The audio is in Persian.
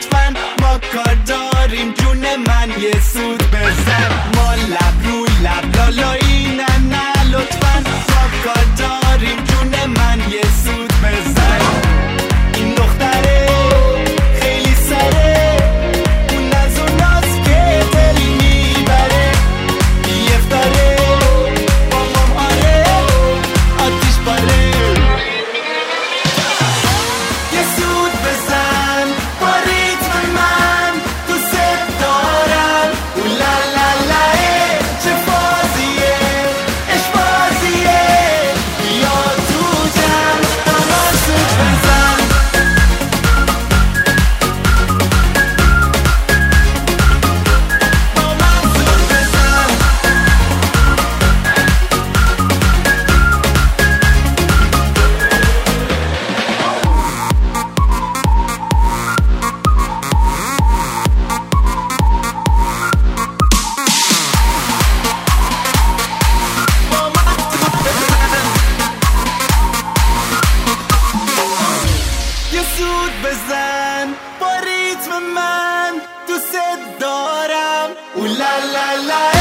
لطفاً ما کار داریم جون من یه سود بزن ما لب رو لب لالایی نه نه لطفاً ما کار داریم جون من یه سود بزن این دختره خیلی سره اون از اوناست که دلی میبره بیفتاره بابام آره آتیش باره یه سود بزن با ریتم من دوست دارم اولالاله چه فازیه عشق بازیه بیا تو جمع با من سود بزن با من سود بزن یه سود بزن با ریتم من دوست دارم اولالالا